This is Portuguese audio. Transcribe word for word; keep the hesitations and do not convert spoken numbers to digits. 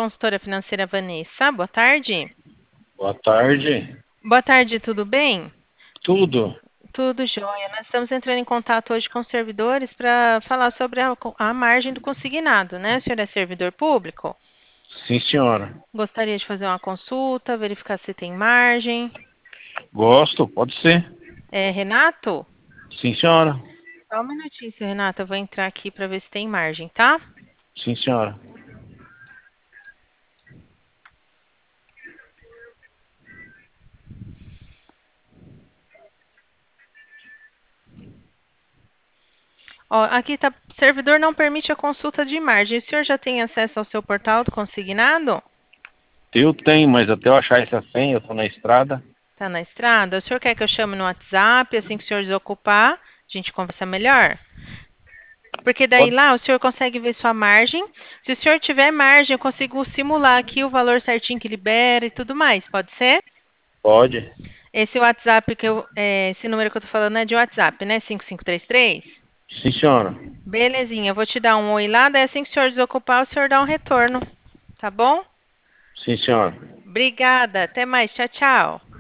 consultora financeira Vanessa. Boa tarde. Boa tarde. Boa tarde, tudo bem? Tudo? Tudo jóia. Nós estamos entrando em contato hoje com os servidores para falar sobre a, a margem do consignado, né? O senhor é servidor público? Sim, senhora. Gostaria de fazer uma consulta, verificar se tem margem. Gosto, pode ser. É, Renato? Sim, senhora. Só um minutinho, seu Renato. Eu vou entrar aqui para ver se tem margem, tá? Sim, senhora. Ó, aqui tá, servidor não permite a consulta de margem. O senhor já tem acesso ao seu portal do consignado? Eu tenho, mas até eu achar essa senha, eu tô na estrada. Tá na estrada? O senhor quer que eu chame no WhatsApp, assim que o senhor desocupar, a gente conversa melhor? Porque daí Pode? lá o senhor consegue ver sua margem. Se o senhor tiver margem, eu consigo simular aqui o valor certinho que libera e tudo mais. Pode ser? Pode. Esse WhatsApp que eu, é, esse número que eu tô falando é de WhatsApp, né? cinco cinco três três? Sim, senhora. Belezinha, eu vou te dar um oi lá, daí assim que o senhor desocupar, o senhor dá um retorno. Tá bom? Sim, senhora. Obrigada, até mais, tchau, tchau.